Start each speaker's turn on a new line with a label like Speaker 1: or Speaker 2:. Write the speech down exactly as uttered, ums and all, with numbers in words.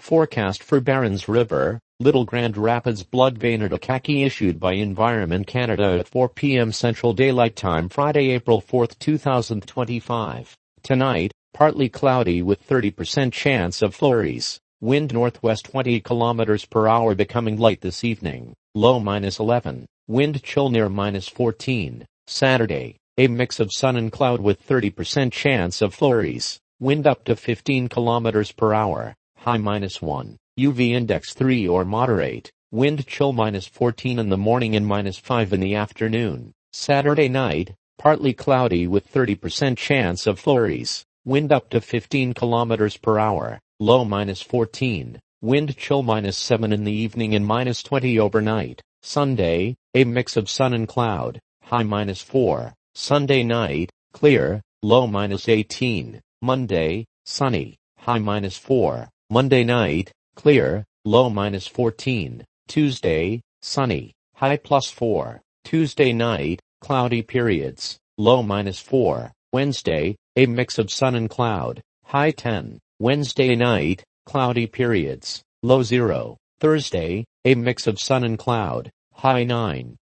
Speaker 1: Forecast for Barrens River, Little Grand Rapids Blood Vein at Akaki issued by Environment Canada at four p m Central Daylight Time Friday, April fourth, two thousand twenty-five. Tonight, partly cloudy with thirty percent chance of flurries. Wind northwest twenty kilometers per hour becoming light this evening. Low minus eleven. Wind chill near minus fourteen. Saturday, a mix of sun and cloud with thirty percent chance of flurries. Wind up to fifteen kilometers per hour. High minus one. U V index three or moderate. Wind chill minus fourteen in the morning and minus five in the afternoon. Saturday night, partly cloudy with thirty percent chance of flurries. Wind up to fifteen kilometers per hour. Low minus fourteen. Wind chill minus seven in the evening and minus twenty overnight. Sunday, a mix of sun and cloud. High minus four. Sunday night, clear. Low minus eighteen. Monday, sunny. High minus four. Monday night, clear. Low minus fourteen. Tuesday, sunny. High plus four. Tuesday night, cloudy periods. Low minus four. Wednesday, a mix of sun and cloud. High ten. Wednesday night, cloudy periods. Low zero. Thursday, a mix of sun and cloud. High nine.